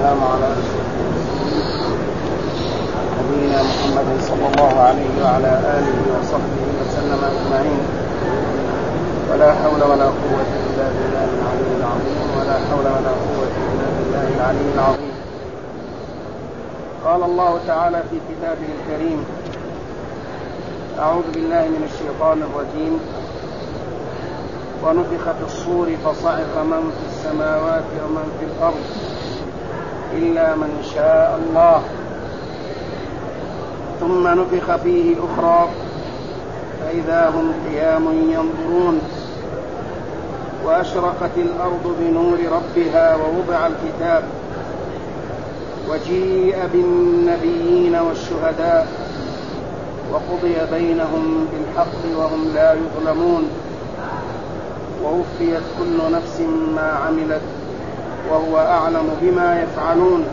والسلام على أشرف المرسلين نبينا محمد صلى الله عليه وعلى آله وصحبه وسلم أجمعين. ولا حول ولا قوة إلا بالله العلي العظيم ولا حول ولا قوة إلا بالله العلي العظيم. قال الله تعالى في كتابه الكريم: أعوذ بالله من الشيطان الرجيم: ونفخ في الصور فصعق من في السماوات ومن في الأرض إلا من شاء الله ثم نفخ فيه أخرى فإذا هم قيام ينظرون وأشرقت الأرض بنور ربها ووضع الكتاب وجيء بالنبيين والشهداء وقضي بينهم بالحق وهم لا يظلمون ووفيت كل نفس ما عملت وهو أعلم بما يفعلون.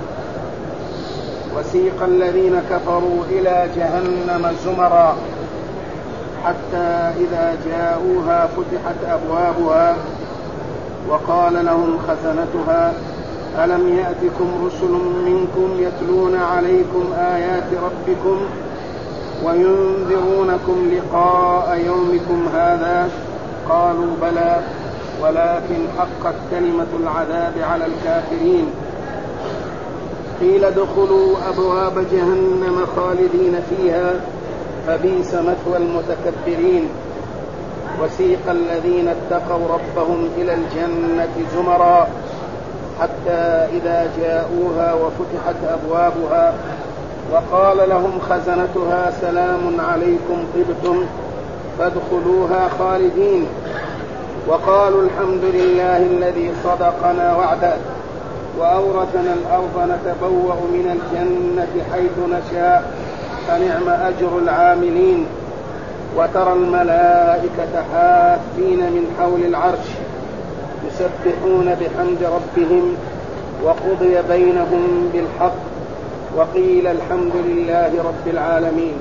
وسيق الذين كفروا إلى جهنم زمرا حتى إذا جاءوها فتحت أبوابها وقال لهم خزنتها ألم يأتكم رسل منكم يتلون عليكم آيات ربكم وينذرونكم لقاء يومكم هذا قالوا بلى ولكن حقت كلمة العذاب على الكافرين. قيل ادخلوا أبواب جهنم خالدين فيها فبئس مثوى المتكبرين. وسيق الذين اتقوا ربهم إلى الجنة زمرا حتى إذا جاءوها وفتحت أبوابها وقال لهم خزنتها سلام عليكم طبتم فادخلوها خالدين وقالوا الحمد لله الذي صدقنا وعده وأورثنا الأرض نتبوأ من الجنة حيث نشاء فنعم أجر العاملين. وترى الملائكة حافين من حول العرش يسبحون بحمد ربهم وقضي بينهم بالحق وقيل الحمد لله رب العالمين.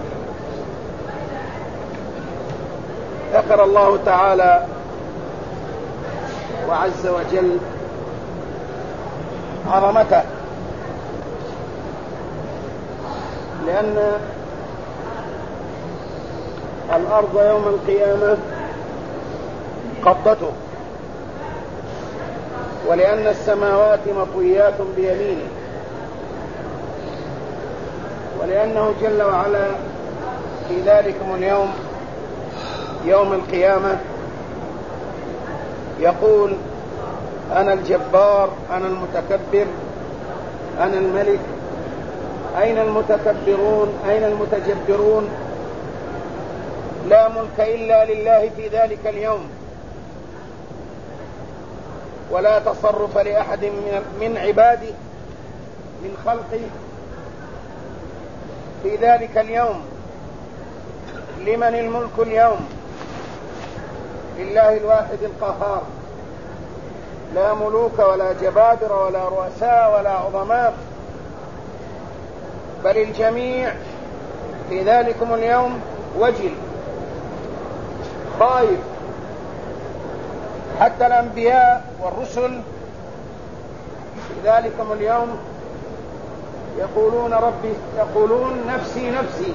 ذكر الله تعالى وعز وجل عظمته لأن الأرض يوم القيامة قبضته ولأن السماوات مطويات بيمينه ولأنه جل وعلا في ذلكم اليوم يوم القيامة يقول أنا الجبار أنا المتكبر أنا الملك. أين المتكبرون أين المتجبرون؟ لا ملك إلا لله في ذلك اليوم ولا تصرف لأحد من عباده من خلقه في ذلك اليوم. لمن الملك اليوم؟ لله الواحد القهار. لا ملوك ولا جبابرة ولا رؤساء ولا عظماء بل الجميع في ذلكم اليوم وجل خائف. حتى الأنبياء والرسل في ذلكم اليوم يقولون نفسي نفسي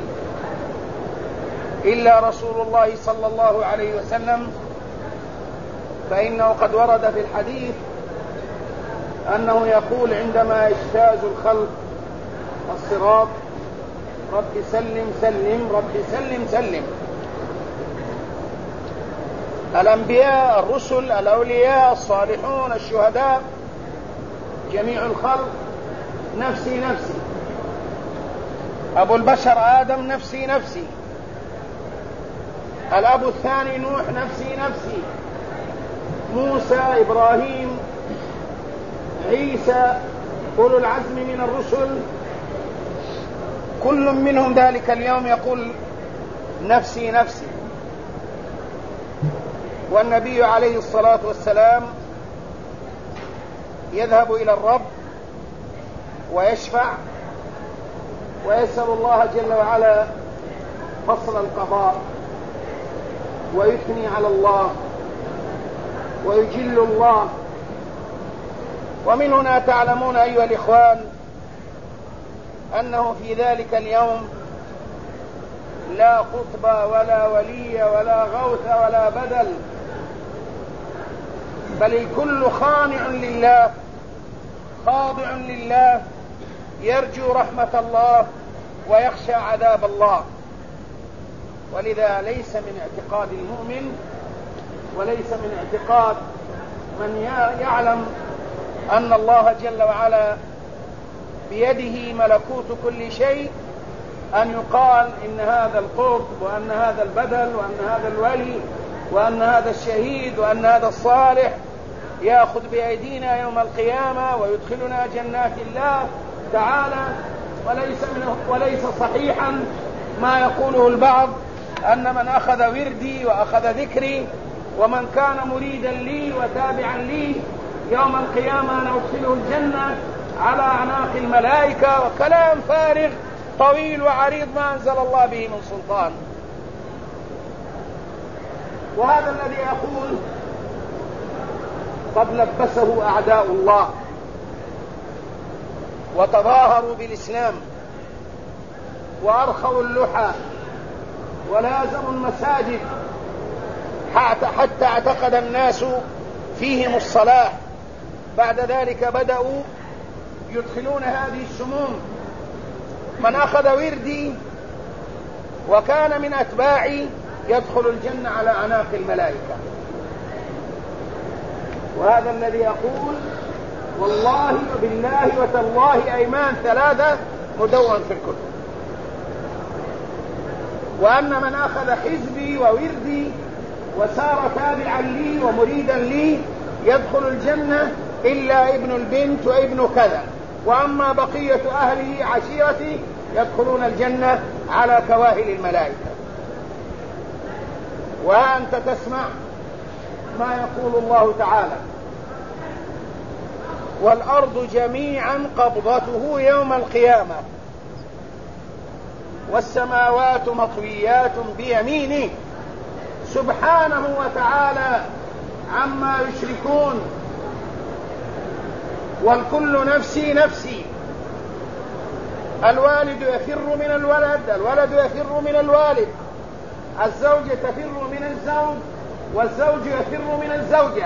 إلا رسول الله صلى الله عليه وسلم فإنه قد ورد في الحديث أنه يقول عندما يجتاز الخلق الصراط رب سلم سلم رب سلم سلم. الأنبياء الرسل الأولياء الصالحون الشهداء جميع الخلق نفسي نفسي. أبو البشر آدم نفسي نفسي. الأب الثاني نوح نفسي نفسي. موسى إبراهيم عيسى أولو العزم من الرسل كل منهم ذلك اليوم يقول نفسي نفسي. والنبي عليه الصلاة والسلام يذهب إلى الرب ويشفع ويسأل الله جل وعلا فصل القضاء ويثني على الله ويجل الله ومن هنا تعلمون أيها الإخوان أنه في ذلك اليوم لا خطبة ولا ولي ولا غوث ولا بدل، بل الكل خانع لله خاضع لله، يرجو رحمة الله ويخشى عذاب الله. ولذا ليس من اعتقاد المؤمن وليس من اعتقاد من يعلم أن الله جل وعلا بيده ملكوت كل شيء أن يقال إن هذا القطب وأن هذا البدل وأن هذا الولي وأن هذا الشهيد وأن هذا الصالح يأخذ بأيدينا يوم القيامة ويدخلنا جنات الله تعالى. وليس صحيحا ما يقوله البعض أن من أخذ وردي وأخذ ذكري ومن كان مريدا لي وتابعا لي يوم القيامة ندخله الجنة على أعناق الملائكة، وكلام فارغ طويل وعريض ما أنزل الله به من سلطان. وهذا الذي أقول قد لبسه أعداء الله وتظاهروا بالإسلام وأرخوا اللحى ولازموا المساجد حتى اعتقد الناس فيهم الصلاح. بعد ذلك بدأوا يدخلون هذه السموم. من أخذ وردي وكان من أتباعي يدخل الجنة على أعناق الملائكة. وهذا الذي يقول والله وبالله وتالله أيمان ثلاثة مدون في الكتب. وأن من أخذ حزبي ووردي وسار تابعا لي ومريدا لي يدخل الجنة إلا ابن البنت وابن كذا، وأما بقية أهله عشيرتي يدخلون الجنة على كواهل الملائكة. وأنت تسمع ما يقول الله تعالى والأرض جميعا قبضته يوم القيامة والسماوات مطويات بيمينه سبحانه وتعالى عما يشركون. والكل نفسي نفسي. الوالد يفر من الولد، الولد يفر من الوالد، الزوجة تفر من الزوج، والزوج يفر من الزوجة.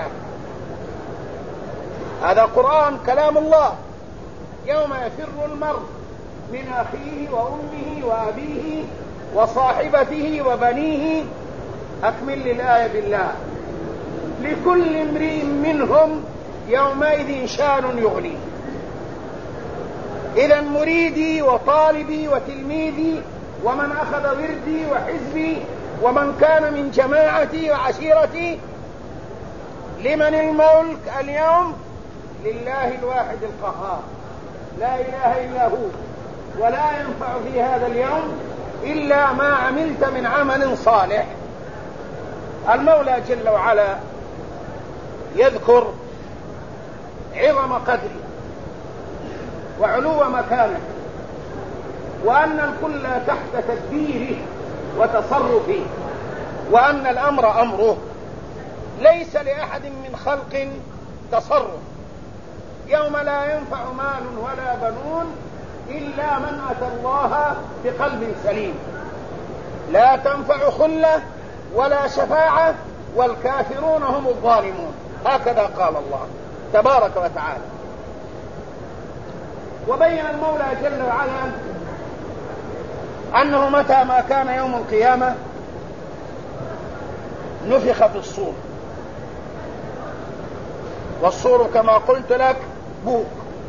هذا قرآن كلام الله. يوم يفر المرء من أخيه وأمه وأبيه وصاحبته وبنيه. أكمل الآية بالله. لكل امرئ منهم يومئذ شان يغنيه. إذا مريدي وطالبي وتلميذي ومن أخذ وردي وحزبي ومن كان من جماعتي وعشيرتي لمن الملك اليوم؟ لله الواحد القهار لا إله إلا هو. ولا ينفع في هذا اليوم إلا ما عملت من عمل صالح. المولى جل وعلا يذكر عظم قدره وعلو مكانه، وأن الكل تحت تدبيره وتصرفه، وأن الأمر أمره، ليس لأحد من خلق تصرف. يوم لا ينفع مال ولا بنون إلا من أتى الله بقلب سليم. لا تنفع خلة ولا شفاعة والكافرون هم الظالمون. هكذا قال الله تبارك وتعالى. وبين المولى جل وعلا أنه متى ما كان يوم القيامة نفخ في الصور. والصور كما قلت لك بوق.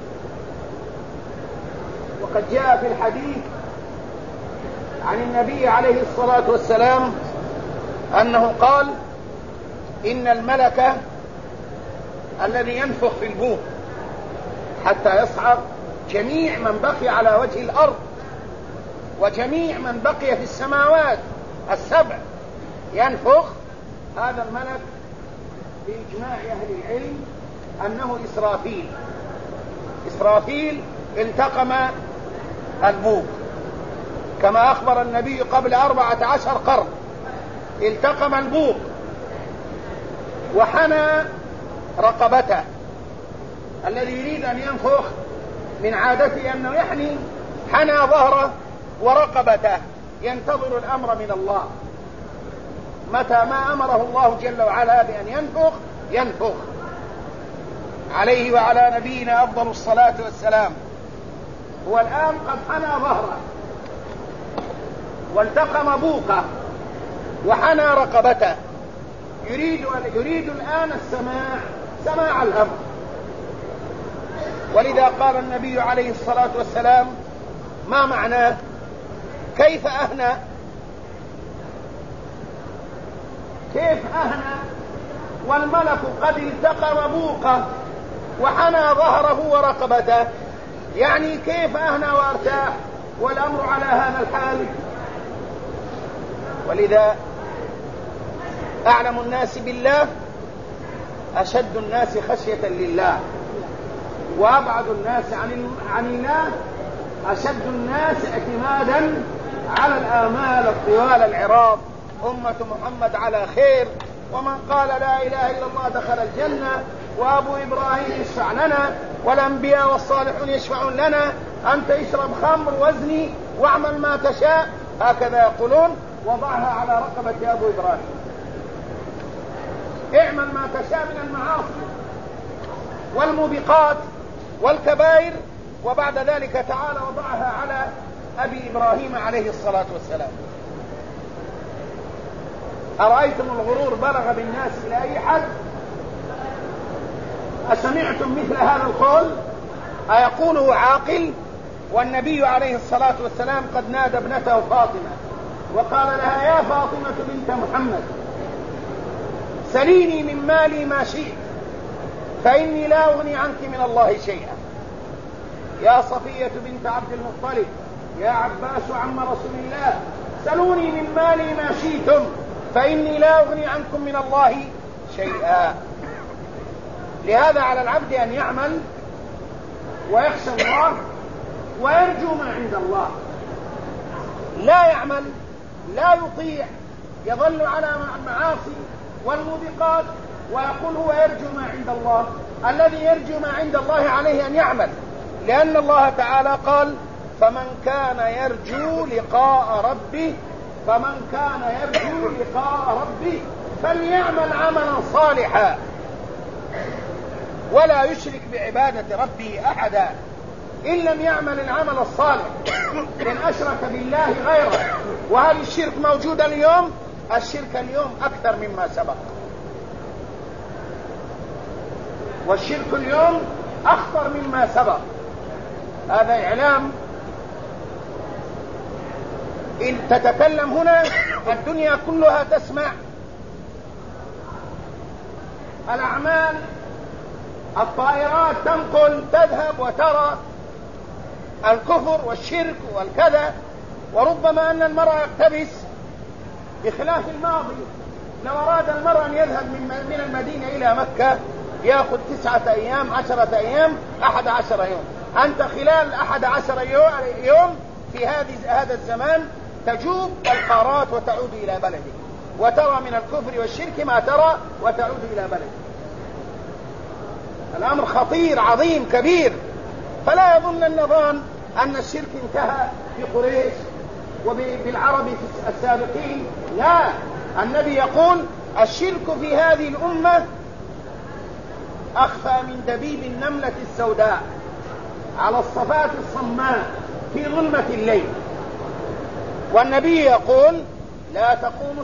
وقد جاء في الحديث عن النبي عليه الصلاة والسلام أنه قال إن الملك الذي ينفخ في البوق حتى يصعد جميع من بقي على وجه الأرض وجميع من بقي في السماوات السبع ينفخ. هذا الملك بإجماع أهل العلم أنه إسرافيل. إسرافيل التقم البوق كما أخبر النبي قبل 14 قرن. التقم البوق وحنى رقبته الذي يريد أن ينفخ من عادته أنه يحني حنى ظهره ورقبته، ينتظر الأمر من الله. متى ما أمره الله جل وعلا بأن ينفخ ينفخ. عليه وعلى نبينا أفضل الصلاة والسلام. هو الآن قد حنى ظهره والتقم بوقه وحنى رقبته، يريد الآن سماع الأمر. ولذا قال النبي عليه الصلاة والسلام: ما معناه؟ كيف أهنى والملك قد التقم بوقه وحنى ظهره ورقبته؟ يعني كيف أهنى وارتاح والأمر على هذا الحال؟ ولذا أعلم الناس بالله أشد الناس خشية لله، وأبعد الناس عن الله أشد الناس اعتمادا على الآمال الطوال العراض. أمة محمد على خير، ومن قال لا إله إلا الله دخل الجنة، وأبو إبراهيم يشفع لنا، والأنبياء والصالحون يشفعون لنا، أنت اشرب خمر وزني واعمل ما تشاء، هكذا يقولون. وضعها على رقبة أبو إبراهيم، اعمل ما تشاء من المعاصي والموبقات والكبائر، وبعد ذلك تعالى وضعها على أبي إبراهيم عليه الصلاة والسلام. أرأيتم الغرور بلغ بالناس إلى أي حد؟ أسمعتم مثل هذا القول؟ أيقوله عاقل؟ والنبي عليه الصلاة والسلام قد نادى ابنته فاطمة وقال لها: يا فاطمة بنت محمد، سليني من مالي ما شئت فإني لا أغني عنك من الله شيئا. يا صفية بنت عبد المطلب، يا عباس عم رسول الله، سلوني من مالي ما شئتم فإني لا أغني عنكم من الله شيئا. لهذا على العبد أن يعمل ويخشى الله ويرجو ما عند الله. لا يعمل، لا يطيع، يظل على المعاصي والموبقات ويقول هو يرجو ما عند الله. الذي يرجو ما عند الله عليه أن يعمل، لأن الله تعالى قال: فمن كان يرجو لقاء ربه فليعمل عملا صالحا ولا يشرك بعبادة ربه أحدا. إن لم يعمل العمل الصالح إن أشرك بالله غيره. وهل الشرك موجود اليوم؟ الشرك اليوم أكثر مما سبق، والشرك اليوم أخطر مما سبق. هذا إعلام. إن تتكلم هنا الدنيا كلها تسمع. الأعمال، الطائرات تنقل تذهب وترى الكفر والشرك والكذا. وربما أن المرء يقتبس بخلاف الماضي. لو أراد المرء أن يذهب من المدينة إلى مكة يأخذ 9 أيام 10 أيام 11 يوم. أنت خلال 11 يوم في هذا الزمان تجوب القارات وتعود إلى بلدك، وترى من الكفر والشرك ما ترى وتعود إلى بلدك. الأمر خطير عظيم كبير. فلا يظن النظام أن الشرك انتهى في قريش وبالعرب السابقين. لا، النبي يقول: الشرك في هذه الأمة أخفى من دبيب النملة السوداء على الصفات الصماء في ظلمة الليل. والنبي يقول: لا تقوم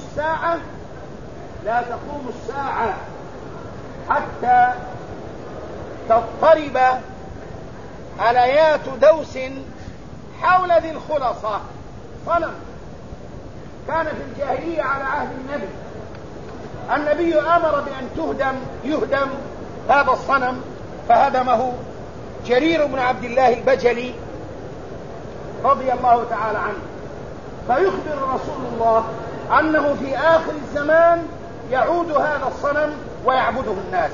الساعة حتى تضطرب آليات دوس حول ذي الخلصة. صنم كان في الجاهلية على عهد النبي أمر بأن يهدم هذا الصنم، فهدمه جرير بن عبد الله البجلي رضي الله تعالى عنه. فيخبر رسول الله أنه في آخر الزمان يعود هذا الصنم ويعبده الناس.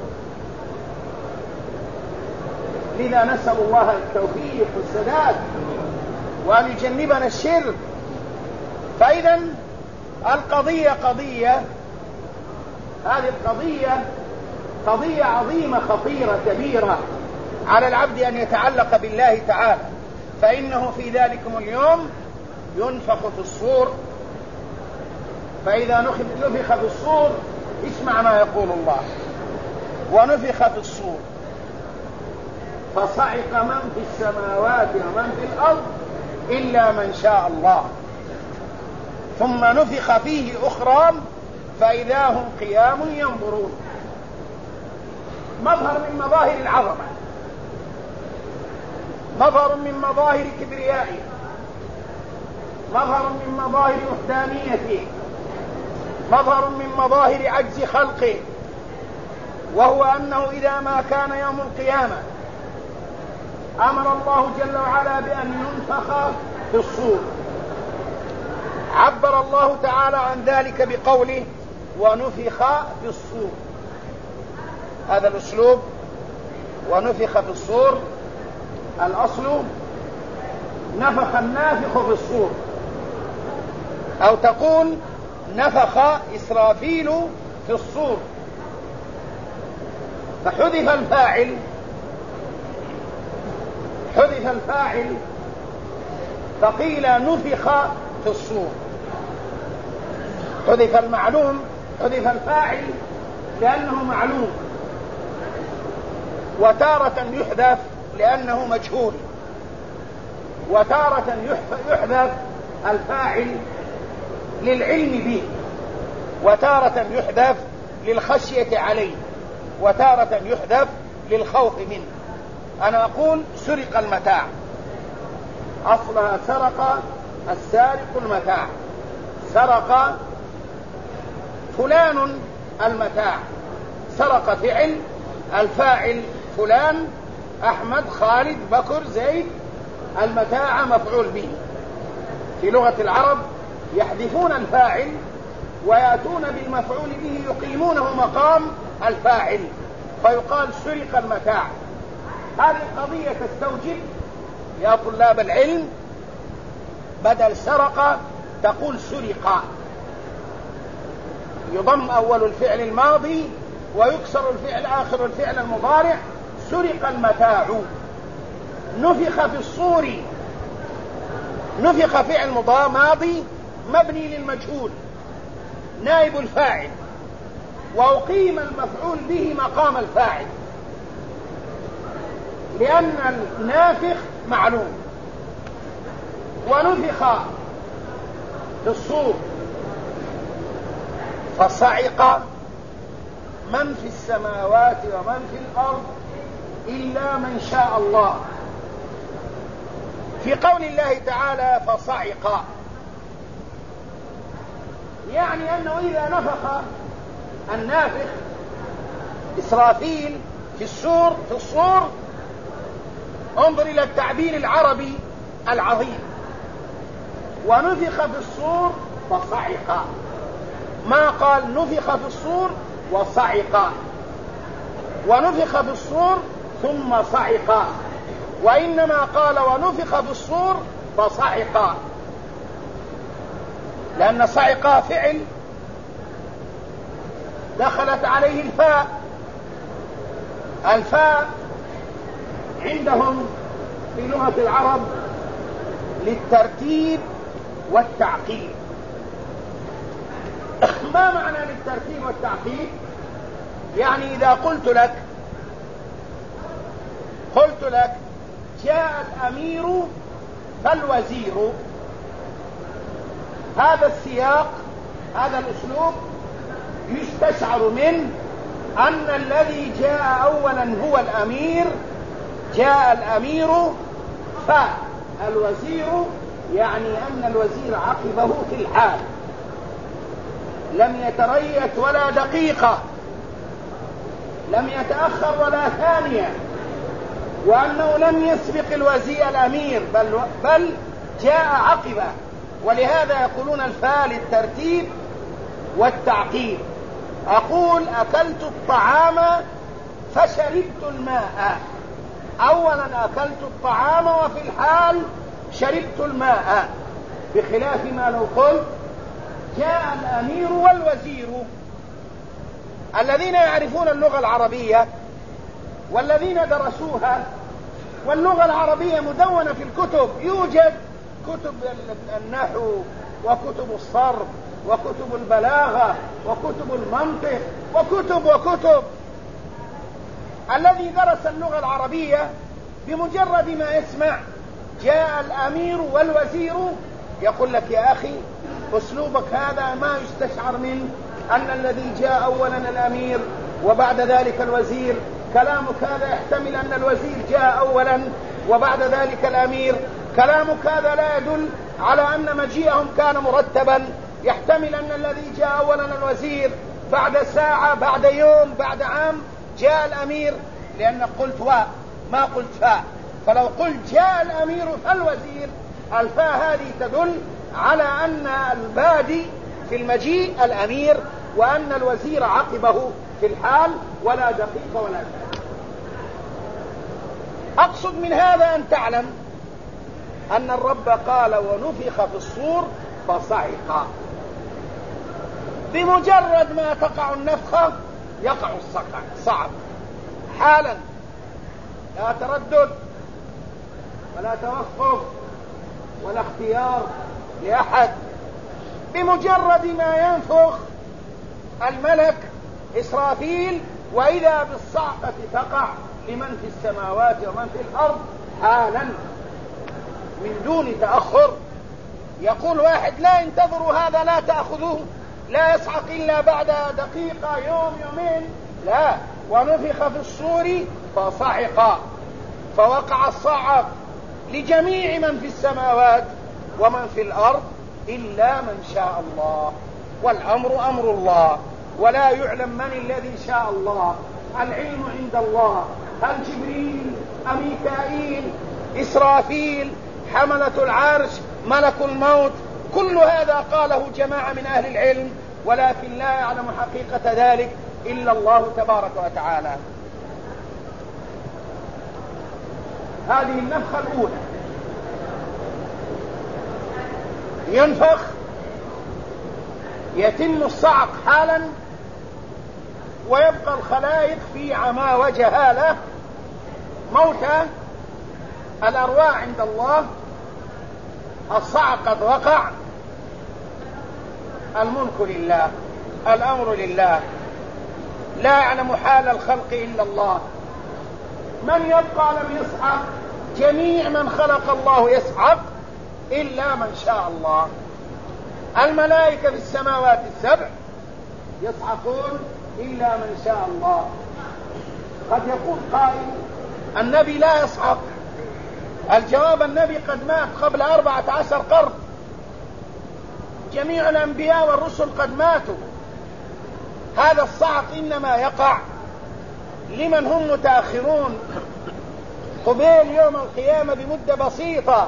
لذا نسأل الله التوفيق والسداد وأن يجنبنا الشرك. فإذا هذه القضية قضية عظيمة خطيرة كبيرة. على العبد أن يتعلق بالله تعالى، فإنه في ذلكم اليوم ينفخ في الصور، فإذا نفخ في الصور اسمع ما يقول الله: ونفخ في الصور فصعق من في السماوات ومن في الأرض إلا من شاء الله، ثم نفخ فيه أخرى فإذا هم قيام ينظرون. مظهر من مظاهر العظمة، مظهر من مظاهر كبريائه، مظهر من مظاهر وحدانيته، مظهر من مظاهر عجز خلقه، وهو أنه إذا ما كان يوم القيامة أمر الله جل وعلا بأن ينفخ في الصور. عبر الله تعالى عن ذلك بقوله: ونفخ في الصور. هذا الأسلوب ونفخ في الصور الأصل نفخ النافخ في الصور، أو تقول نفخ إسرافيل في الصور، فحذف الفاعل، حذف الفاعل فقيل نفخ في الصور. حذف المعلوم، حذف الفاعل لأنه معلوم، وتارة يحذف لأنه مجهول، وتارة يحذف الفاعل للعلم به، وتارة يحذف للخشية عليه، وتارة يحذف للخوف منه. أنا أقول سرق المتاع، أصلها سرق السارق المتاع، سرق فلان المتاع، سرق فعل، الفاعل فلان أحمد خالد بكر زيد، المتاع مفعول به. في لغة العرب يحذفون الفاعل ويأتون بالمفعول به يقيمونه مقام الفاعل، فيقال سرق المتاع. هذه القضية تستوجب يا طلاب العلم بدل سرق تقول سرق، يضم أول الفعل الماضي ويكسر الفعل آخر الفعل المضارع. سرق المتاع. نفخ في الصور، نفخ فعل ماضي مبني للمجهول نائب الفاعل، وأقيم المفعول به مقام الفاعل لأن النافخ معلوم. ونفخ في الصور فصعق من في السماوات ومن في الأرض إلا من شاء الله. في قول الله تعالى فصعق يعني أنه إذا نفخ النافخ إسرافيل في الصور، انظر إلى التعبير العربي العظيم: ونفخ في الصور فصعق، ما قال نفخ في الصور وصعق، ونفخ في الصور ثم صعق، وإنما قال ونفخ في الصور فصعق، لأن صعق فعل دخلت عليه الفاء. الفاء عندهم في لغة العرب للترتيب والتعقيب. ما معنى للترتيب والتعقيب؟ يعني إذا قلت لك جاء الأمير فالوزير، هذا السياق، هذا الأسلوب يستشعر منه أن الذي جاء أولا هو الأمير، جاء الأمير فالوزير، يعني أن الوزير عقبه في الحال، لم يتريث ولا دقيقة، لم يتأخر ولا ثانية، وأنه لم يسبق الوزير الأمير بل جاء عقبه. ولهذا يقولون الفاء للترتيب والتعقيب. أقول أكلت الطعام فشربت الماء، أولا أكلت الطعام وفي الحال شربت الماء، بخلاف ما لو قلت جاء الأمير والوزير. الذين يعرفون اللغة العربية والذين درسوها، واللغة العربية مدونة في الكتب، يوجد كتب النحو وكتب الصرف وكتب البلاغة وكتب المنطق وكتب. الذي درس اللغة العربية بمجرد ما يسمع جاء الأمير والوزير يقول لك يا أخي أسلوبك هذا ما يستشعر منه أن الذي جاء أولا الأمير وبعد ذلك الوزير، كلامك هذا يحتمل أن الوزير جاء أولا وبعد ذلك الأمير، كلامك هذا لا يدل على أن مجيئهم كان مرتبا، يحتمل أن الذي جاء أولا الوزير بعد ساعة بعد يوم بعد عام جاء الأمير، لأنك قلت ما قلت فاء، فلو قلت جاء الأمير فالوزير الفاء هذه تدل على أن البادي في المجيء الأمير وأن الوزير عقبه في الحال ولا دقيقة ولا شيء. أقصد من هذا أن تعلم أن الرب قال ونفخ في الصور فصعق، بمجرد ما تقع النفخة يقع الصعق حالا، لا تردد ولا توقف ولا اختيار لأحد. بمجرد ما ينفخ الملك إسرافيل وإذا بالصعقة تقع لمن في السماوات ومن في الأرض حالا من دون تأخر. يقول واحد لا انتظروا هذا لا تأخذوه، لا يصعق إلا بعد دقيقة يوم يومين، لا، ونفخ في الصور فصعق، فوقع الصعق لجميع من في السماوات ومن في الأرض إلا من شاء الله، والأمر أمر الله ولا يعلم من الذي شاء الله، العلم عند الله، هل جبريل أم ميكائيل إسرافيل حملة العرش ملك الموت، كل هذا قاله جماعة من أهل العلم، ولكن لا يعلم حقيقة ذلك إلا الله تبارك وتعالى. هذه النفخة الأولى، ينفخ يتم الصعق حالا ويبقى الخلائق في عمى وجهالة موتى، الأرواح عند الله، الصعق قد وقع، الملك لله، الأمر لله، لا يعلم حال الخلق إلا الله. من يبقى لم يصعق؟ جميع من خلق الله يصعق إلا من شاء الله. الملائكة في السماوات السبع يصعقون إلا من شاء الله. قد يقول قائل النبي لا يصعق، الجواب النبي قد مات قبل 14 قرن، جميع الأنبياء والرسل قد ماتوا، هذا الصعق إنما يقع لمن هم متأخرون قبيل يوم القيامة بمدة بسيطة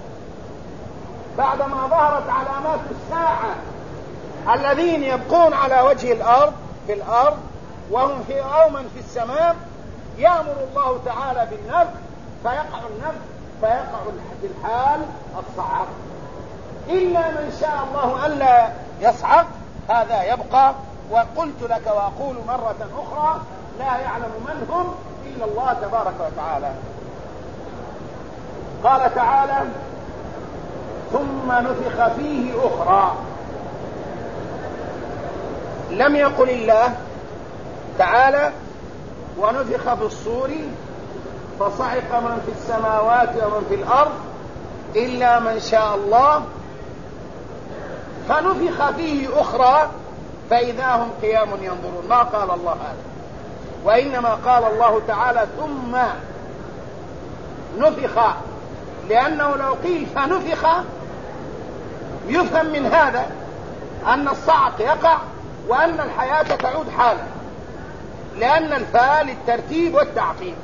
بعدما ظهرت علامات الساعة، الذين يبقون على وجه الأرض في الأرض وهم في أومن في السماء، يأمر الله تعالى بالنفخ فيقع النفخ فيقع في الحال الصعق، إلا من شاء الله ألا يصعق هذا يبقى. وقلت لك وأقول مرة أخرى لا يعلم من هم إلا الله تبارك وتعالى. قال تعالى ثم نفخ فيه أخرى، لم يقل الله تعالى ونفخ في الصور فصعق من في السماوات ومن في الأرض إلا من شاء الله، فنفخ فيه أخرى فإذا هم قيام ينظرون. ما قال الله هذا، وإنما قال الله تعالى ثم نفخ، لأنه لو قيل فنفخ يفهم من هذا أن الصعق يقع وأن الحياة تعود حالا، لأن الفاء للترتيب والتعقيب.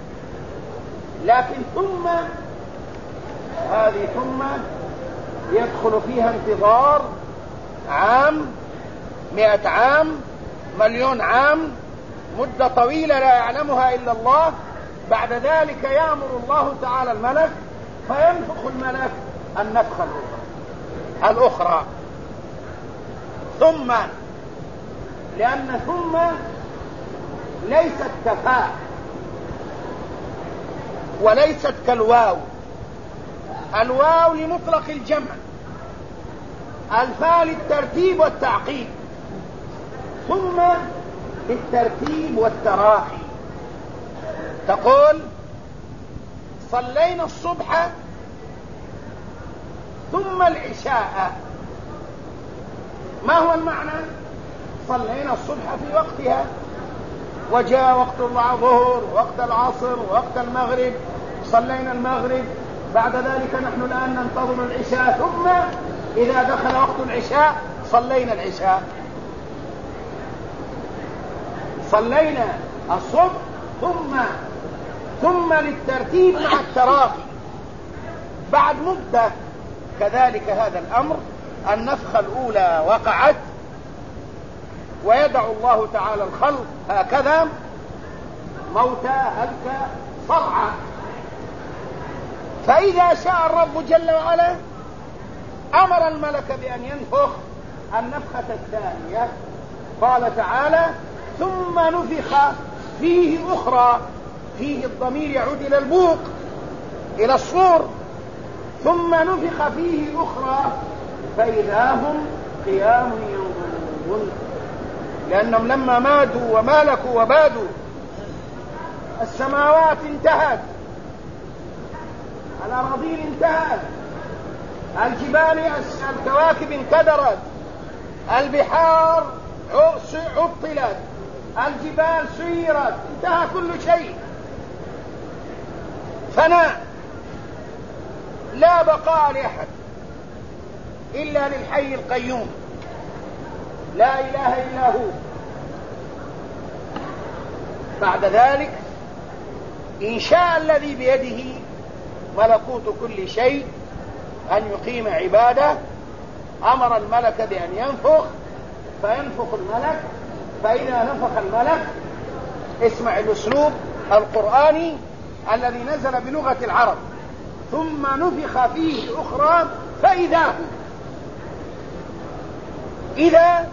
لكن ثم هذه ثم يدخل فيها انتظار عام، 100 عام، مليون عام، مدة طويلة لا يعلمها إلا الله. بعد ذلك يأمر الله تعالى الملك فينفخ الملك النفخة الأخرى. ثم، لأن ثم ليست كفاء، وليست كالواو. الواو لمطلق الجمع، الفاء للترتيب والتعقيب، ثم للترتيب والتراخي. تقول صلينا الصبح ثم العشاء. ما هو المعنى؟ صلينا الصبح في وقتها، وجاء وقت الظهر وقت العصر وقت المغرب، صلينا المغرب، بعد ذلك نحن الآن ننتظر العشاء، ثم إذا دخل وقت العشاء صلينا العشاء. صلينا الصبح ثم للترتيب مع التراخي. بعد مدة كذلك هذا الأمر، النفخة الأولى وقعت، ويدع الله تعالى الخلق هكذا موتى هلكا صرعى. فإذا شاء الرب جل وعلا أمر الملك بأن ينفخ النفخة الثانية. قال تعالى ثم نفخ فيه أخرى، فيه الضمير يعود إلى البوق، إلى الصور. ثم نفخ فيه أخرى فإذا هم قيام ينظرون، لأنهم لما مادوا ومالكوا وبادوا السماوات انتهت، الأراضين انتهت، الجبال الكواكب انكدرت، البحار عطلت، الجبال سيرت، انتهى كل شيء، فناء، لا بقاء لأحد إلا للحي القيوم لا إله إلا هو. بعد ذلك إن شاء الذي بيده ملكوت كل شيء أن يقيم عباده، أمر الملك بأن ينفخ، فينفخ الملك. فإذا نفخ الملك، اسمع الأسلوب القرآني الذي نزل بلغة العرب، ثم نفخ فيه أخرى فإذا هو. إذا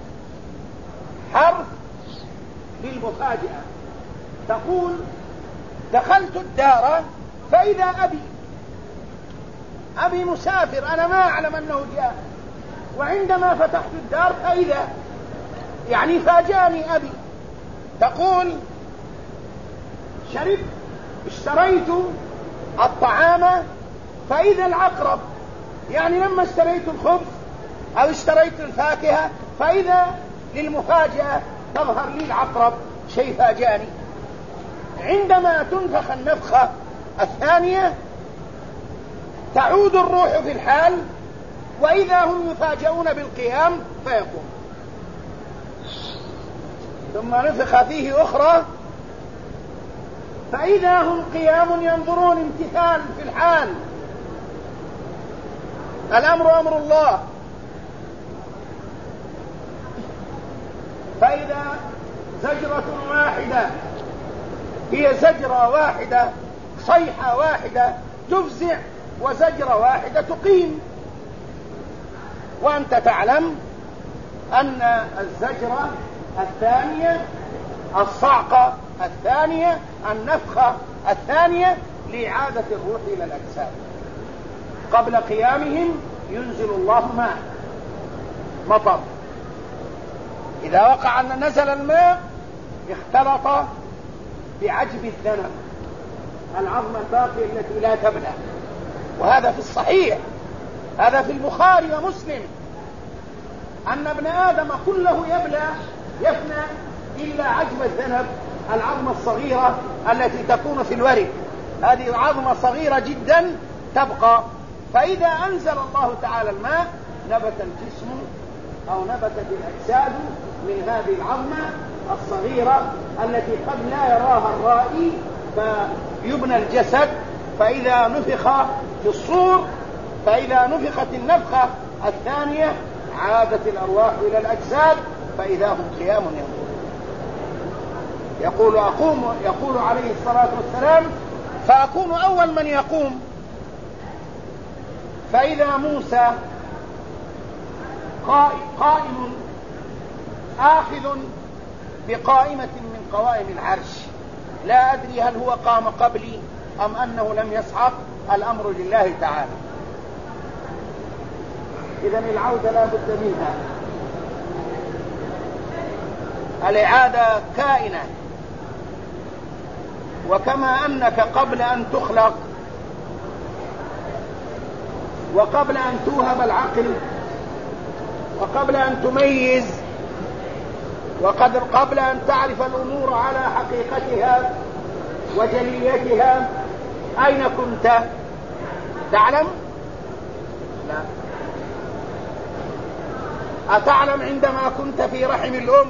حرف للمفاجأة، تقول دخلت الدار فإذا أبي مسافر، أنا ما أعلم أنه جاء، وعندما فتحت الدار فإذا، يعني فاجأني أبي. تقول اشتريت الطعام فإذا العقرب، يعني لما اشتريت الخبز أو اشتريت الفاكهة فإذا للمفاجأة تظهر لي العقرب، شيء فاجأني. عندما تنفخ النفخة الثانية تعود الروح في الحال، وإذا هم يفاجؤون بالقيام فيقوم. ثم نفخ فيه أخرى فإذا هم قيام ينظرون، امتثال في الحال، الأمر أمر الله. فإذا زجرة واحدة، هي زجرة واحدة، صيحة واحدة تفزع، وزجرة واحدة تقيم. وأنت تعلم أن الزجرة الثانية، الصعقة الثانية، النفخة الثانية لإعادة الروح إلى الأجساد. قبل قيامهم ينزل الله ماء، مطر، إذا وقع أن نزل الماء اختلط بعجب الذنب، العظمة الباقية التي لا تبلى. وهذا في الصحيح، هذا في البخاري ومسلم، أن ابن آدم كله يفنى إلا عجب الذنب، العظمة الصغيرة التي تكون في الورك، هذه عظمة صغيرة جدا تبقى. فإذا أنزل الله تعالى الماء نبت الجسم أو نبتت الأجساد من هذه العظمة الصغيرة التي قد لا يراها الرائي، فيبنى الجسد. فإذا نفخ في الصور، فإذا نفخت النفخة الثانية عادت الأرواح إلى الأجساد، فإذا هم قيام ينظرون. يقول عليه الصلاة والسلام فأكون أول من يقوم. فإذا موسى قائم آخذ بقائمة من قوائم العرش، لا أدري هل هو قام قبلي أم أنه لم يسحق؟ الأمر لله تعالى. إذن العودة لا بد منها. الإعادة كائنة، وكما أنك قبل أن تخلق وقبل أن توهب العقل وقبل أن تميز وقبل أن تعرف الأمور على حقيقتها وجليتها، أين كنت؟ تعلم؟ لا. أتعلم عندما كنت في رحم الأم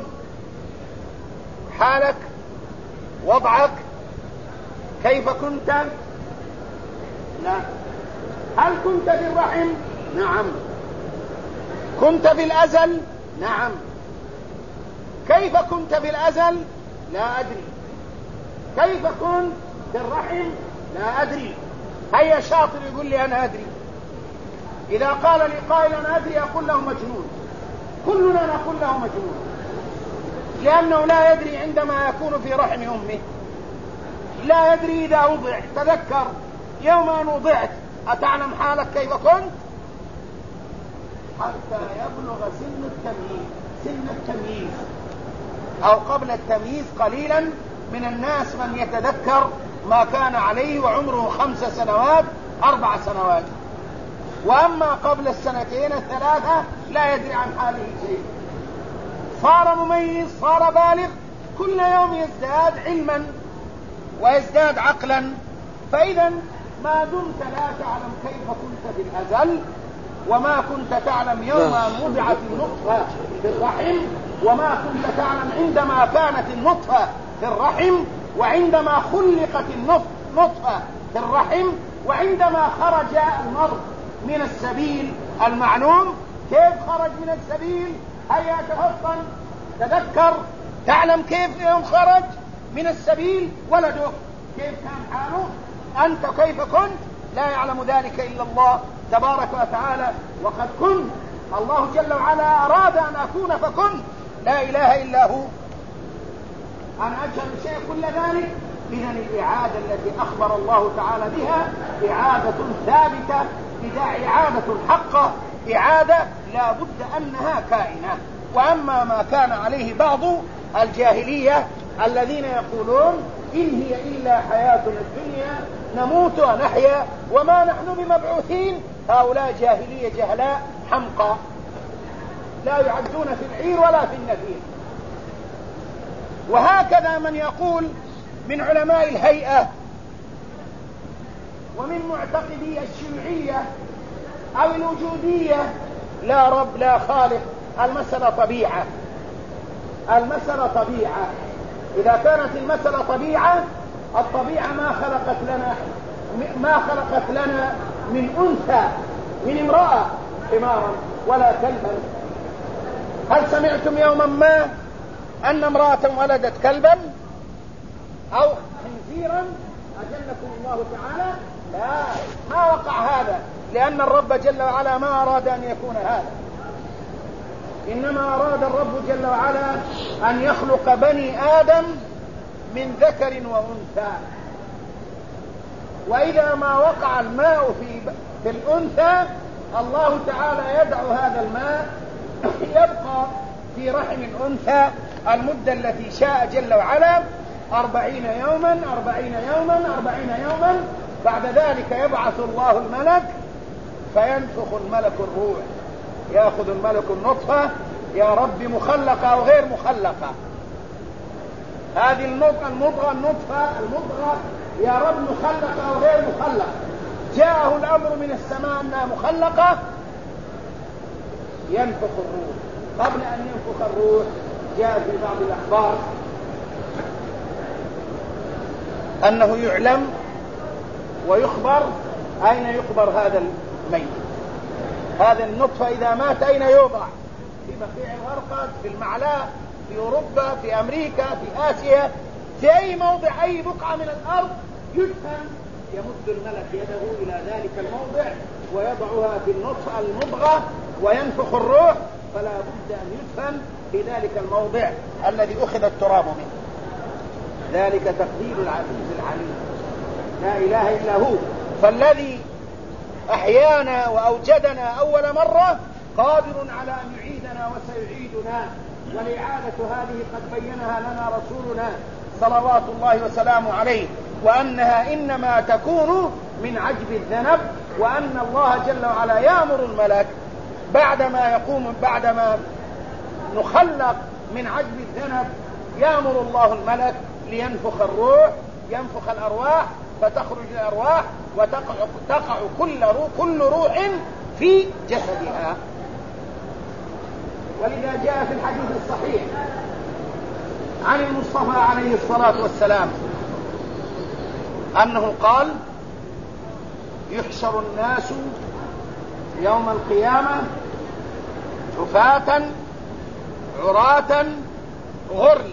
حالك وضعك كيف كنت؟ لا. هل كنت في الرحم؟ نعم. كنت في الأزل؟ نعم. كيف كنت في الأزل؟ لا أدري. كيف كنت في الرحم؟ لا أدري. هيا شاطر يقول لي أنا أدري. إذا قال لي قائل أنا أدري أقول له مجنون. كلنا نقول له مجنون، لأنه لا يدري عندما يكون في رحم أمه، لا يدري إذا وضع. تذكر يوم أن وضعت أتعلم حالك كيف كنت؟ حتى يبلغ سن التمييز أو قبل التمييز قليلا من الناس من يتذكر ما كان عليه وعمره 5 سنوات 4 سنوات، وأما قبل 2 3 لا يدري عن حاله شيء. صار مميز، صار بالغ، كل يوم يزداد علما ويزداد عقلا. فإذا ما دمت لا تعلم كيف كنت في الأزل، وما كنت تعلم يوم أن وضعت النطفة في الرحم، وما كنت تعلم عندما كانت النطفة في الرحم، وعندما خلقت النطفة في الرحم، وعندما خرج المرء من السبيل المعلوم. كيف خرج من السبيل؟ هيا تفطن تذكر. تعلم كيف يوم خرج من السبيل ولده كيف كان حاله؟ أنت كيف كنت؟ لا يعلم ذلك إلا الله تبارك وتعالى. وقد كنت، الله جل وعلا أراد أن أكون فكنت، لا إله إلا هو. أنا أجهل شيء كل ذلك. إذن الإعادة التي أخبر الله تعالى بها إعادة ثابتة، إذا إعادة حقة، إعادة لا بد أنها كائنة. وأما ما كان عليه بعض الجاهلية الذين يقولون إن هي إلا حياتنا الدنيا نموت ونحيا وما نحن بمبعوثين، هؤلاء جاهلية جهلاء حمقى لا يعدون في العير ولا في النفير. وهكذا من يقول من علماء الهيئة ومن معتقدي الشيوعية أو الوجودية لا رب لا خالق، المسألة طبيعة. المسألة طبيعة. إذا كانت المسألة طبيعة، الطبيعة ما خلقت لنا من أنثى، من امرأة حمارا ولا كلبا. هل سمعتم يوما ما أن امرأة ولدت كلبا أو خنزيرا؟ أجلكم الله تعالى. لا، ما وقع هذا، لأن الرب جل وعلا ما أراد أن يكون هذا. إنما أراد الرب جل وعلا أن يخلق بني آدم من ذكر وأنثى. وإذا ما وقع الماء في الأنثى، الله تعالى يدع هذا الماء يبقى في رحم الأنثى المدة التي شاء جل وعلا، 40 يوما 40 يوما 40 يوما. بعد ذلك يبعث الله الملك فينفخ الملك الروح، يأخذ الملك النطفة. يا رب مخلقة أو غير مخلقة؟ هذه المضغة يا رب مخلقة أو غير مخلقة؟ جاءه الأمر من السماء أنها مخلقة، ينفخ الروح. قبل أن ينفخ الروح جاء في بعض الأخبار أنه يعلم ويخبر أين يقبر هذا الميت. هذا النطفة إذا مات أين يوضع؟ في بقيع الغرقد، في المعلاة، في أوروبا، في أمريكا، في آسيا، في أي موضع، أي بقعة من الأرض يدفن. يمد الملك يده إلى ذلك الموضع ويضعها في النطفة المضغة وينفخ الروح، فلا بد أن يدفن في ذلك الموضع الذي أخذ التراب منه. ذلك تقدير العزيز العليم. لا إله إلا هو. فالذي أحيانا وأوجدنا أول مرة قادر على أن يعيدنا وسيعيدنا، والإعادة هذه قد بينها لنا رسولنا صلوات الله وسلامه عليه، وأنها إنما تكون من عجب الذنب، وأن الله جل وعلا يأمر الملك بعدما نخلق من عجب الذنب، يأمر الله الملك لينفخ الروح، ينفخ الأرواح، فتخرج الأرواح وتقع كل روح في جسدها. ولذا جاء في الحديث الصحيح عن المصطفى عليه الصلاة والسلام أنه قال: يحشر الناس يوم القيامة حفاة عراة غرلا،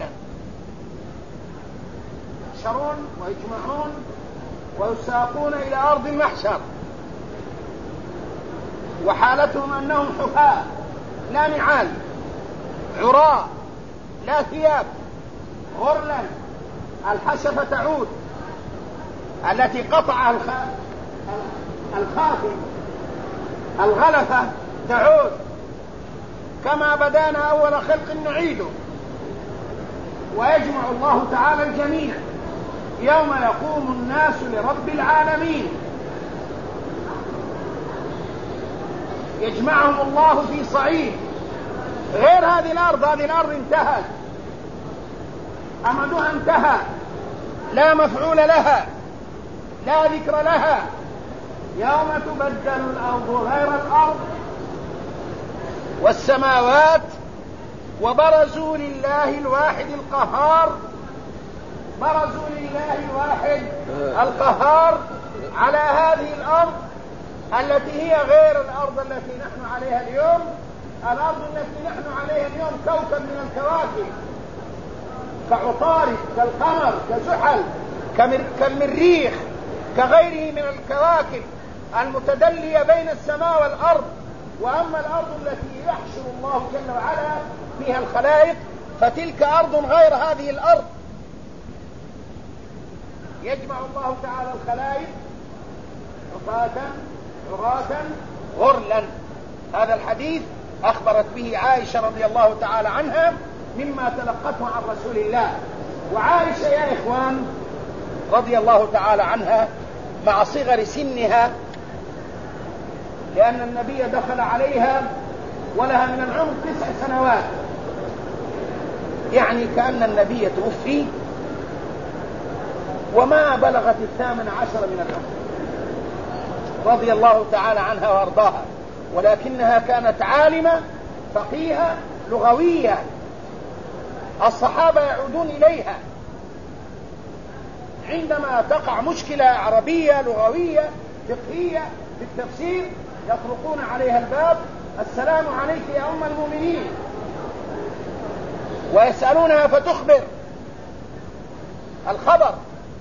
يحشرون ويجمعون ويساقون إلى أرض المحشر، وحالتهم أنهم حفاة لا نعال، عراة لا ثياب، غرلا الحشفة تعود التي قطع الخاتم، الغلفة تعود، كما بدانا أول خلق نعيده. ويجمع الله تعالى الجميع يوم يقوم الناس لرب العالمين، يجمعهم الله في صعيد غير هذه الأرض. هذه الأرض انتهت، أمدها انتهى، لا مفعول لها، لا ذكر لها. يوم تبدل الأرض غير الأرض والسماوات، وبرزوا لله الواحد القهار، برزوا لله الواحد القهار على هذه الأرض التي هي غير الأرض التي نحن عليها اليوم. الأرض التي نحن عليها اليوم كوكب من الكواكب، كعطارد، كالقمر، كزحل، كالمريخ، كغيره من الكواكب المتدلية بين السماء والأرض. وأما الأرض التي يحشر الله جل وعلا فيها الخلائق فتلك أرض غير هذه الأرض. يجمع الله تعالى الخلائق حفاة عراة غرلا. هذا الحديث أخبرت به عائشة رضي الله تعالى عنها مما تلقته عن رسول الله. وعائشة يا إخوان رضي الله تعالى عنها مع صغر سنها، لأن النبي دخل عليها ولها من العمر 9 سنوات، يعني كأن النبي توفي وما بلغت 18 من العمر، رضي الله تعالى عنها وارضاها. ولكنها كانت عالمة فقيهة لغوية، الصحابة يعودون إليها عندما تقع مشكلة عربية لغوية فقهية في التفسير، يطرقون عليها الباب: السلام عليك يا أم المؤمنين، ويسألونها فتخبر الخبر.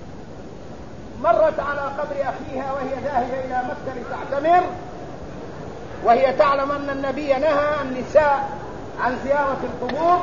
مرت على قبر أخيها وهي ذاهبة إلى مكة لتعتمر، وهي تعلم أن النبي نهى النساء عن زيارة القبور،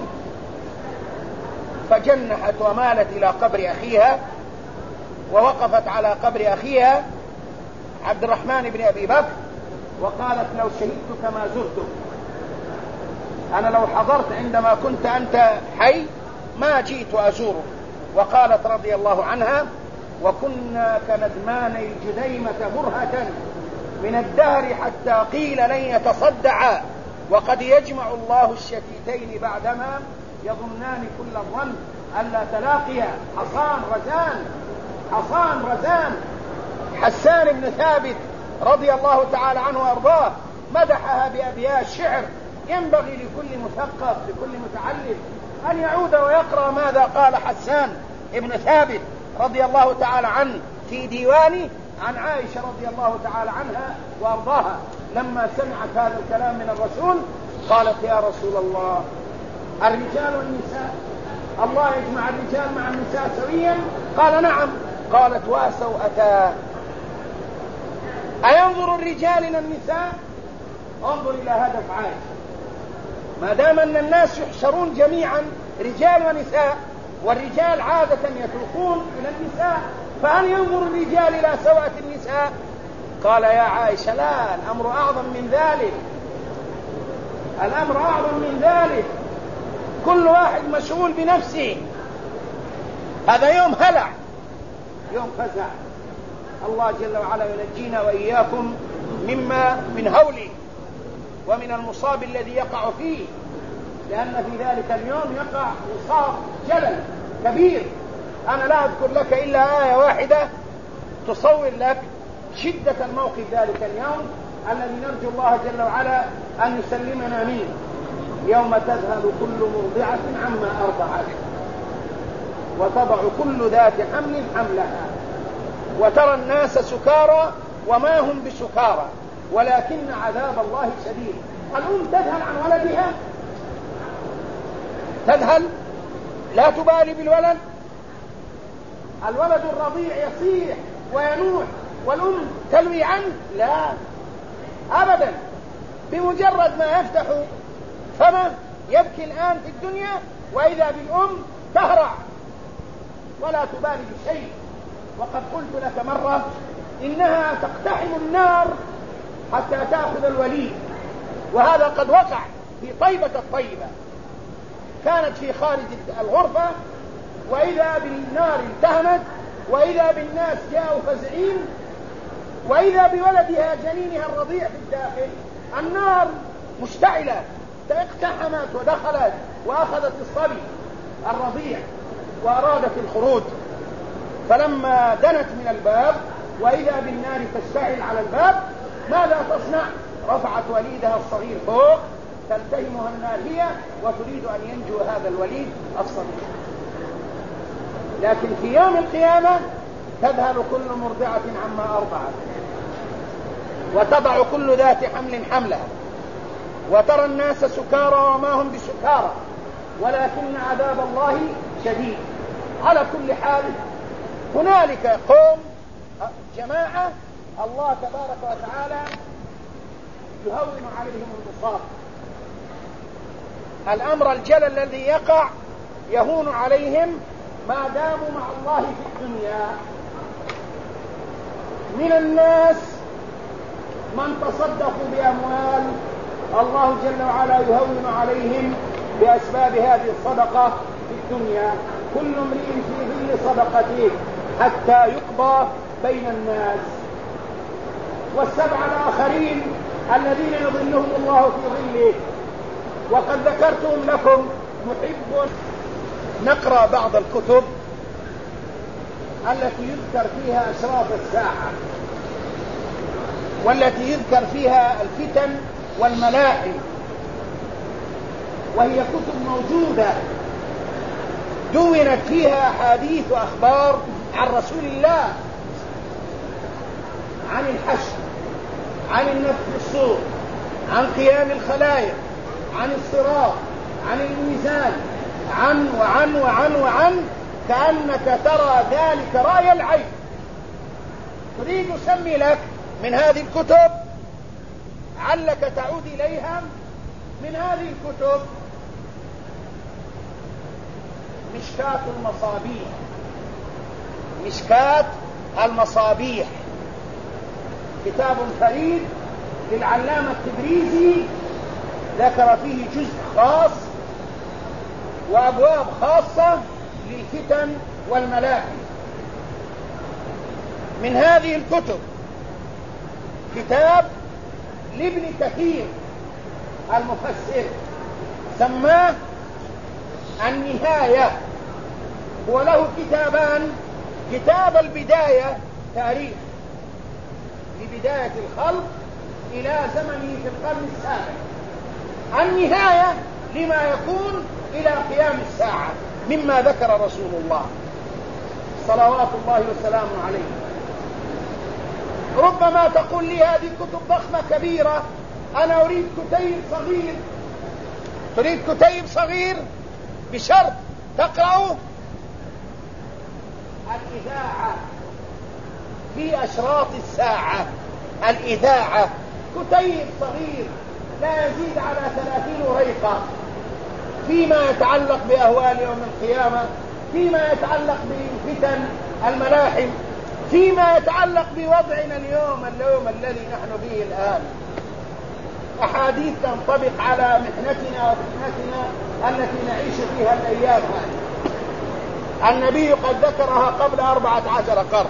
فجنحت ومالت إلى قبر أخيها، ووقفت على قبر أخيها عبد الرحمن بن أبي بكر وقالت: لو شهدت كما زرتك، أنا لو حضرت عندما كنت أنت حي ما جئت أزورك. وقالت رضي الله عنها: وكنا كندمان الجديمة برهة من الدهر حتى قيل لن يتصدعا، وقد يجمع الله الشتيتين بعدما يظنان كل الظن ألا تلاقيا. حصان رزان حسان بن ثابت رضي الله تعالى عنه وأرضاه مدحها بأبيات شعر ينبغي لكل مثقف لكل متعلم أن يعود ويقرأ ماذا قال حسان بن ثابت رضي الله تعالى عنه في ديوانه عن عائشة رضي الله تعالى عنها وأرضاها. لما سمعت هذا الكلام من الرسول قالت: يا رسول الله، الرجال والنساء، الله يجمع الرجال مع النساء سويا؟ قال: نعم. قالت: وسوءتا، أينظر الرجال إلى النساء؟ انظر إلى هدف عائشة. ما دام أن الناس يحشرون جميعا رجال ونساء، والرجال عادة يتركون إلى النساء، فهل ينظر الرجال إلى سوءة النساء؟ قال يا عائشة لا، الأمر أعظم من ذلك، الأمر أعظم من ذلك، كل واحد مشغول بنفسه، هذا يوم هلع، يوم فزع. الله جل وعلا ينجينا وإياكم من هوله ومن المصاب الذي يقع فيه، لأن في ذلك اليوم يقع مصاب جلل كبير. أنا لا أذكر لك إلا آية واحدة تصور لك شدة الموقف ذلك اليوم الذي نرجو الله جل وعلا أن يسلمنا منه. يوم تذهل كل مرضعة عما أرضعت وتضع كل ذات حمل حملها وترى الناس سكارى وما هم بسكارى ولكن عذاب الله شديد. الأم تذهل عن ولدها، تذهل لا تبالي بالولد، الولد الرضيع يصيح وينوح والأم تلوي عنه؟ لا أبدا، بمجرد ما يفتح فمه يبكي الآن في الدنيا وإذا بالأم تهرع ولا تبالي بشيء. وقد قلت لك مرة إنها تقتحم النار حتى تأخذ الوليد، وهذا قد وقع في طيبة الطيبة، كانت في خارج الغرفة وإذا بالنار التهمت وإذا بالناس جاءوا فزعين وإذا بولدها جنينها الرضيع في الداخل، النار مشتعلة، اقتحمت ودخلت وأخذت الصبي الرضيع وأرادت الخروج، فلما دنت من الباب وإذا بالنار تشتعل على الباب ماذا تصنع؟ رفعت وليدها الصغير فوق تلتهمها النار هي وتريد أن ينجو هذا الوليد الصغير. لكن في يوم القيامة تذهل كل مرضعة عما أرضعت وتضع كل ذات حمل حملها وترى الناس سكارى وما هم بسكارى ولكن عذاب الله شديد. على كل حال هنالك قوم جماعة الله تبارك وتعالى يهون عليهم المصاب، الأمر الجلل الذي يقع يهون عليهم ما داموا مع الله في الدنيا. من الناس من تصدقوا بأموال الله جل وعلا يهون عليهم بأسباب هذه الصدقة في الدنيا، كل امرئ في ظل صدقته حتى يقضى بين الناس. والسبع الآخرين الذين يظلهم الله في ظله وقد ذكرتهم لكم. نحب نقرأ بعض الكتب التي يذكر فيها أشراط الساعة والتي يذكر فيها الفتن والملاحم، وهي كتب موجودة دونت فيها أحاديث وأخبار عن رسول الله، عن الحشر، عن النفخ الصور، عن قيام الخلائق، عن الصراط، عن الميزان، عن وعن وعن وعن، كأنك ترى ذلك رأي العين. تريد أسمي لك من هذه الكتب علك تعود إليها. من هذه الكتب مشكاة المصابيح، مشكاة المصابيح كتاب فريد للعلامة التبريزي، ذكر فيه جزء خاص وأبواب خاصة للفتن والملاحم. من هذه الكتب كتاب لابن كثير المفسر سماه النهاية، وله كتابان، كتاب البداية تاريخ لبداية الخلق إلى زمنه في القرن السابع، النهاية لما يكون إلى قيام الساعة مما ذكر رسول الله صلوات الله وسلامه عليه. ربما تقول لي هذه كتب ضخمة كبيرة، أنا أريد كتيب صغير. تريد كتيب صغير بشرط تقرأه الإذاعة في أشراط الساعة، الإذاعة كتيب صغير لا يزيد على 30 ورقة فيما يتعلق بأهوال يوم القيامة، فيما يتعلق بفتن الملاحم، فيما يتعلق بوضعنا اليوم الذي نحن فيه الآن، أحاديث تنطبق على محنتنا وفتنتنا التي نعيش فيها الأيام هذه. النبي قد ذكرها قبل 14 قرن.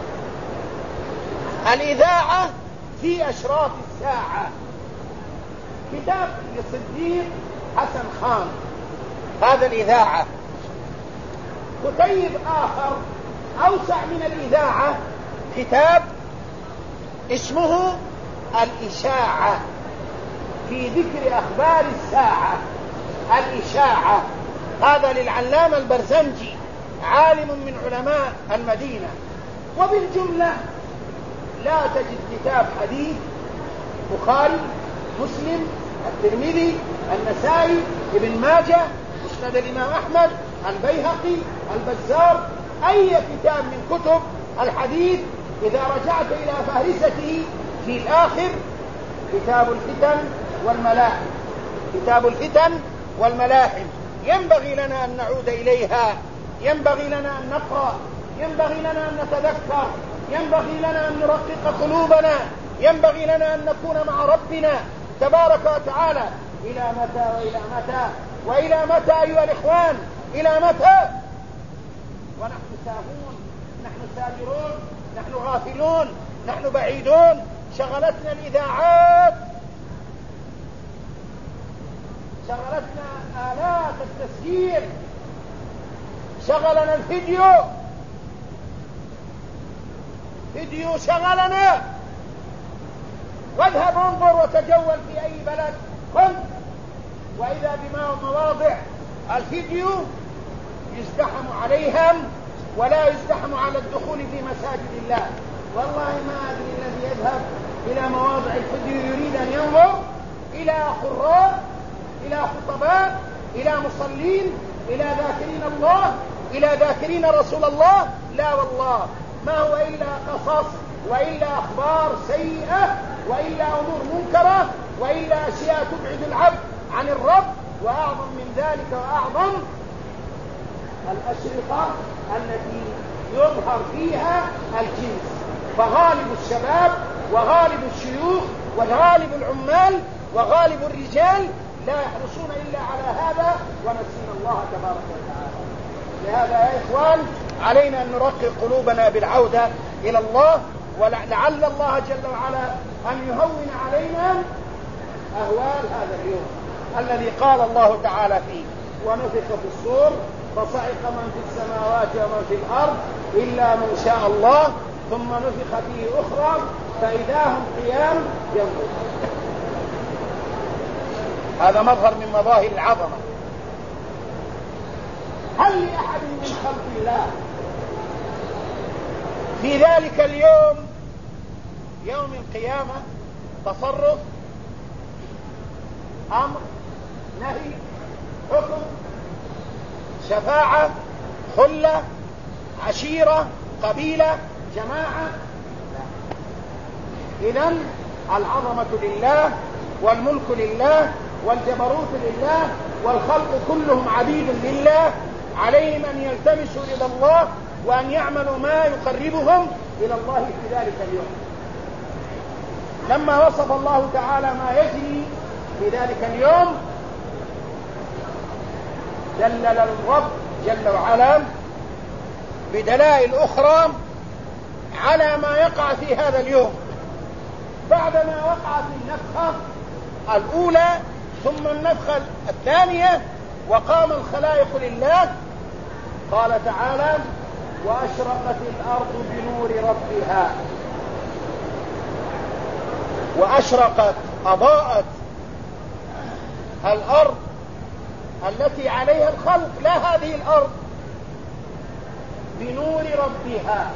الإذاعة في أشراط الساعة، كتاب للصديق حسن خان، هذا الإذاعة. كتيب آخر أوسع من الإذاعة، كتاب اسمه الإشاعة في ذكر أخبار الساعة. الإشاعة هذا للعلامة البرزنجي، عالم من علماء المدينة. وبالجملة لا تجد كتاب حديث بخاري، مسلم، الترمذي، النسائي، ابن ماجه، مسند الإمام أحمد، البيهقي، البزار، أي كتاب من كتب الحديث إذا رجعت إلى فهرسته في الآخر كتاب الفتن والملاحم. كتاب الفتن والملاحم ينبغي لنا أن نعود إليها، ينبغي لنا أن نقرأ، ينبغي لنا أن نتذكر، ينبغي لنا أن نرقق قلوبنا، ينبغي لنا أن نكون مع ربنا تبارك وتعالى. إلى متى وإلى متى وإلى متى أيها الإخوان؟ إلى متى ونحن ساهون، نحن سامرون، نحن غافلون، نحن بعيدون؟ شغلتنا الإذاعات، شغلتنا آلات التسجيل، شغلنا الفيديو شغلنا. واذهب انظر وتجول في أي بلد كنت، وإذا مواضع الفيديو يزدحم عليهم ولا يزدحم على الدخول في مساجد الله. والله ما أدري الذي يذهب إلى مواضع الفيديو يريد أن ينظر إلى قراء، إلى خطباء، إلى مصلين، إلى ذاكرين الله، إلى ذاكرين رسول الله. لا والله، ما هو إلا قصص، وإلا أخبار سيئة، وإلا أمور منكرة، وإلا أشياء تبعد العبد عن الرب. وأعظم من ذلك وأعظم الأشرطة التي يظهر فيها الجنس. فغالب الشباب وغالب الشيوخ وغالب العمال وغالب الرجال لا يحرصون إلا على هذا، ونسينا الله تبارك وتعالى. لهذا يا إخوان علينا أن نرقق قلوبنا بالعودة إلى الله، ولعل الله جل وعلا أن يهون علينا أهوال هذا اليوم الذي قال الله تعالى فيه: ونفخ في الصور فصعق من في السماوات ومن في الأرض إلا من شاء الله ثم نفخ فيه أخرى فإذا هم قيام ينظرون. هذا مظهر من مظاهر العظمة. هل لأحد من خلق الله في ذلك اليوم، يوم القيامة، تصرف، أمر، نهي، حكم، شفاعة، خلة، عشيرة، قبيلة، جماعة؟ إذن العظمة لله، والملك لله، والجبروت لله، والخلق كلهم عبيد لله. عليهم أن يلتمسوا رضا الله وأن يعملوا ما يقربهم إلى الله في ذلك اليوم. لما وصف الله تعالى ما يجري في ذلك اليوم دلل الرب جل وعلا بدلائل أخرى على ما يقع في هذا اليوم. بعدما وقعت النفخة الأولى ثم النفخة الثانية وقام الخلائق لله، قال تعالى: وأشرقت الأرض بنور ربها. وأشرقت، أضاءت الأرض التي عليها الخلق، لا هذه الأرض، بنور ربها.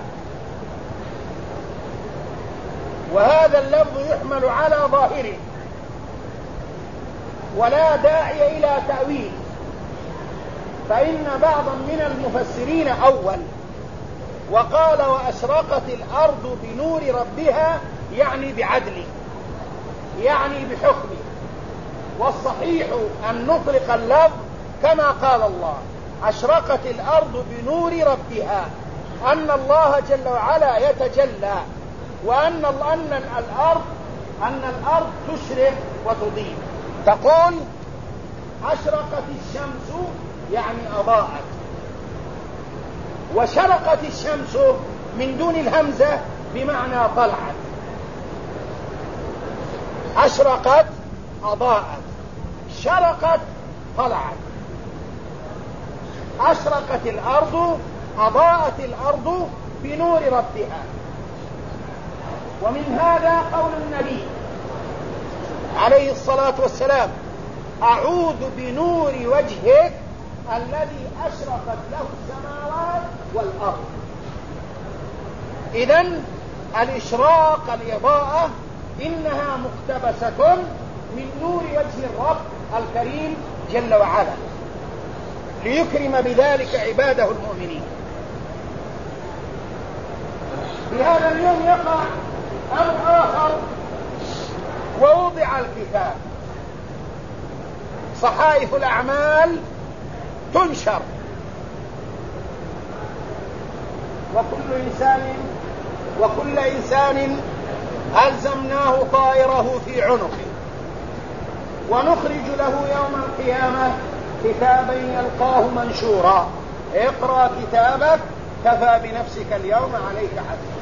وهذا اللفظ يحمل على ظاهره ولا داعي إلى تأويل، فإن بعضا من المفسرين أول وقال: وأشرقت الأرض بنور ربها، يعني بعدله، يعني بحكمه. والصحيح أن نطلق اللفظ كما قال الله: أشرقت الأرض بنور ربها، أن الله جل وعلا يتجلى، وأن الأرض تشرق وتضيء. تقول أشرقت الشمس يعني أضاءت، وشرقت الشمس من دون الهمزة بمعنى طلعت. أشرقت أضاءت، شرقت طلعت. أشرقت الأرض أضاءت الأرض بنور ربها. ومن هذا قول النبي عليه الصلاة والسلام: أعوذ بنور وجهك الذي أشرقت له السماوات والأرض. إذن الإشراق، الإضاءة، إنها مقتبسة من نور وجه الرب الكريم جل وعلا، ليكرم بذلك عباده المؤمنين. في هذا اليوم يقع أمر آخر، ووضع الكتاب، صحائف الأعمال تنشر، وكل إنسان ألزمناه طائره في عنقه، ونخرج له يوم القيامة كتابا يلقاه منشورا: اقرأ كتابك كفى بنفسك اليوم عليك حسيبا.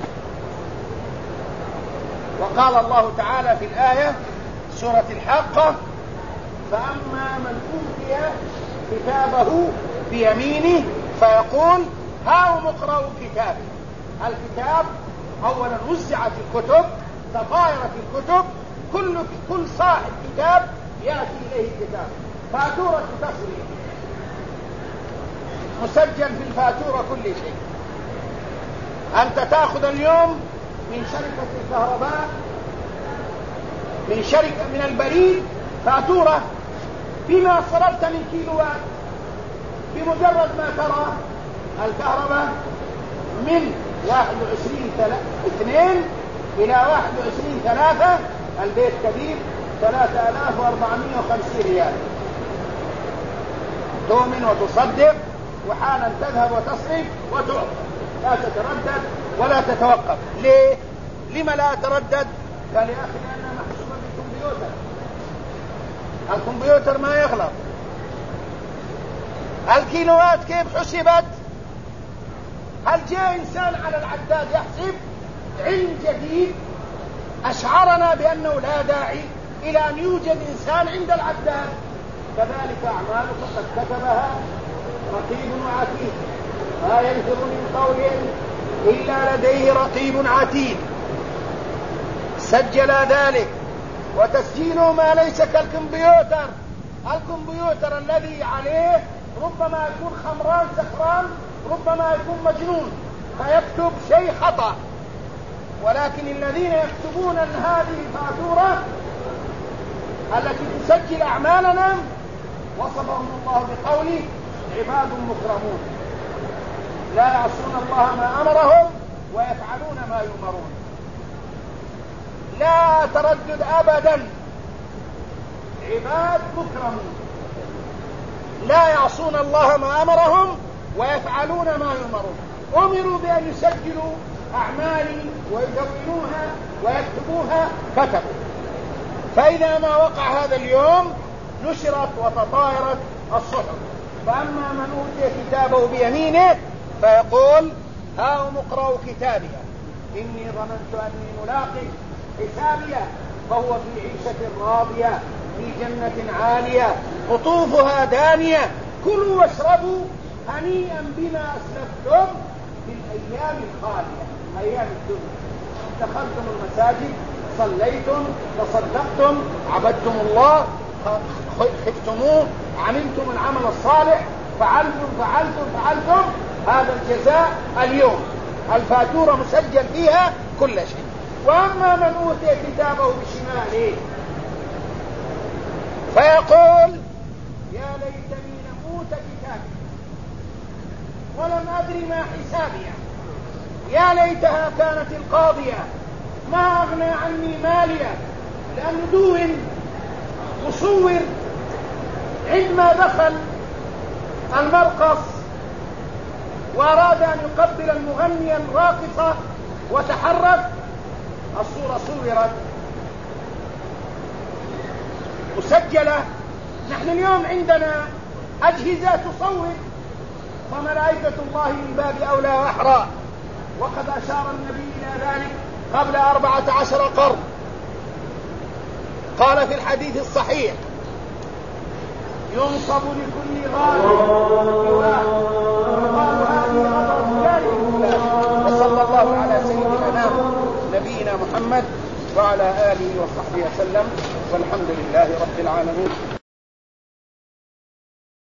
وقال الله تعالى في الآية سورة الحاقة: فأما من أوتي كتابه بيمينه فيقول هاؤم اقرأوا كتابي. الكتاب أولا وزعت الكتب، تطايرت الكتب، كل صاحب كتاب يأتي إليه الكتاب، فاتورة تصل، مسجل في الفاتورة كل شيء. أنت تأخذ اليوم من شركة الكهرباء، من البريد فاتورة بما صرفت من كيلوات. بمجرد ما ترى الكهرباء من 21/2 إلى 21/3 البيت كبير 3450 ريال. تؤمن وتصدق، وحالا تذهب وتصرف وتعطي، لا تتردد ولا تتوقف. ليه؟ لما لا أتردد؟ قال يا أخي لأنها محسوبة بالكمبيوتر، الكمبيوتر ما يغلط. الكيلوات كيف حسبت؟ هل جاء إنسان على العداد يحسب؟ علم جديد أشعرنا بأنه لا داعي إلى أن يوجد إنسان عند العداد. كذلك أعمالك قد كتبها رقيب عتيد، ما يلفظ من قول إلا لديه رقيب عتيد. سجل ذلك، وتسجيله ما ليس كالكمبيوتر. الكمبيوتر الذي عليه ربما يكون خمران سكران، ربما يكون مجنون فيكتب شيء خطأ. ولكن الذين يكتبون هذه الفاتورة التي تسجل أعمالنا وصفهم الله بقوله عباد مكرمون لا يعصون الله ما أمرهم ويفعلون ما يؤمرون. لا تردد أبدا، عباد مكرمون لا يعصون الله ما أمرهم ويفعلون ما يؤمرون. أمروا بأن يسجلوا أعمالي ويدونوها ويكتبوها، كتبوا. فإذا ما وقع هذا اليوم نشرت وتطايرت الصحف. فأما من أوتي كتابه بيمينه فيقول هاؤم اقرأوا كتابي إني ظننت أني ملاق حسابيا فهو في عيشة راضية في جنة عالية قطوفها دانية كلوا واشربوا هنيئا بما أسلفتم في الأيام الخالية، أيام الدنيا. دخلتم المساجد، صليتم، تصدقتم، عبدتم الله، خفتموه، عملتم العمل الصالح، فعلتم، هذا الجزاء اليوم. الفاتورة مسجل فيها كل شيء. وأما من أوتي كتابه بشماله فيقول يا ليتني لم أوت كتابي ولم أدري ما حسابي، يا ليتها كانت القاضية ما أغنى عني ماليا. لأنه دون مصور عندما دخل المرقص وأراد أن يقبل المغني الراقصة وتحرك، الصورة صورت مسجلة. نحن اليوم عندنا أجهزة تصور، فملائكة الله من باب أولى وأحرى، وقد أشار النبي إلى ذلك قبل 14 قرن. قال في الحديث الصحيح: ينصب لكل غادر لواء ويقال هذه غدرة فلان فلان. وصلى الله على سيدنا نبينا محمد وعلى آله وصحبه وسلم، والحمد لله رب العالمين.